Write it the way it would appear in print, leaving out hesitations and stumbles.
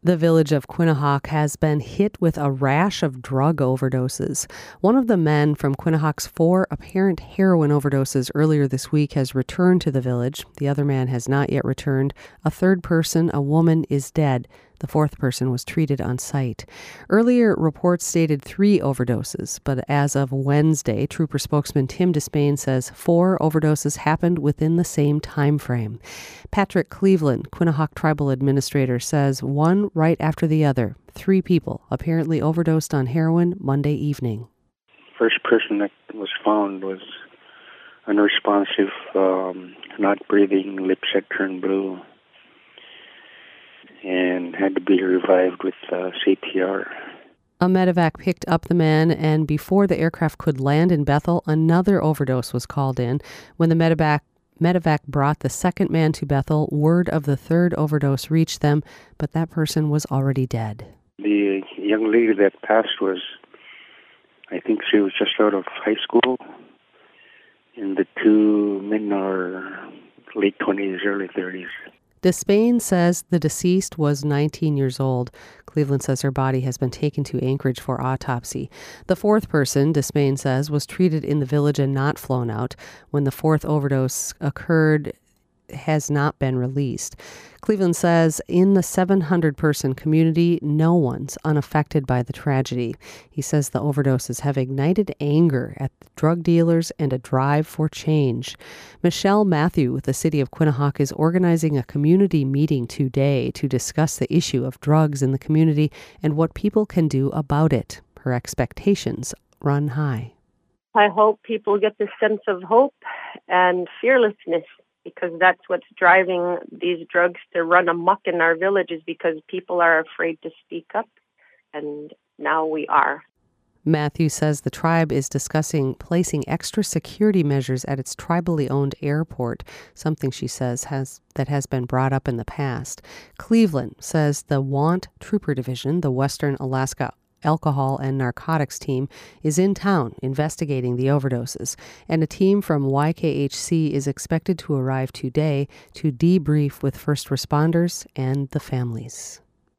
The village of Quinnahock has been hit with a rash of drug overdoses. One of the men from Quinnahock's 4 apparent heroin overdoses earlier this week has returned to the village. The other man has not yet returned. A third person, a woman, is dead. The fourth person was treated on site. Earlier reports stated 3 overdoses, but as of Wednesday, Trooper spokesman Tim Despain says 4 overdoses happened within the same time frame. Patrick Cleveland, Quinnahock Tribal Administrator, says one right after the other. 3 people apparently overdosed on heroin Monday evening. First person that was found was unresponsive, not breathing, lips had turned blue, and had to be revived with CPR. A medevac picked up the man, and before the aircraft could land in Bethel, another overdose was called in. When the medevac brought the second man to Bethel, word of the third overdose reached them, but that person was already dead. The young lady that passed I think she was just out of high school, and the 2 men are late 20s, early 30s. Despain says the deceased was 19 years old. Cleveland says her body has been taken to Anchorage for autopsy. The fourth person, Despain says, was treated in the village and not flown out. When the fourth overdose occurred, has not been released. Cleveland says in the 700-person community, no one's unaffected by the tragedy. He says the overdoses have ignited anger at drug dealers and a drive for change. Michelle Matthew with the city of Quinnahock is organizing a community meeting today to discuss the issue of drugs in the community and what people can do about it. Her expectations run high. I hope people get this sense of hope and fearlessness, because that's what's driving these drugs to run amok in our villages, because people are afraid to speak up, and now we are. Matthew says the tribe is discussing placing extra security measures at its tribally owned airport, something she says has been brought up in the past. Cleveland says the Want Trooper Division, the Western Alaska Alcohol and Narcotics team, is in town investigating the overdoses, and a team from YKHC is expected to arrive today to debrief with first responders and the families.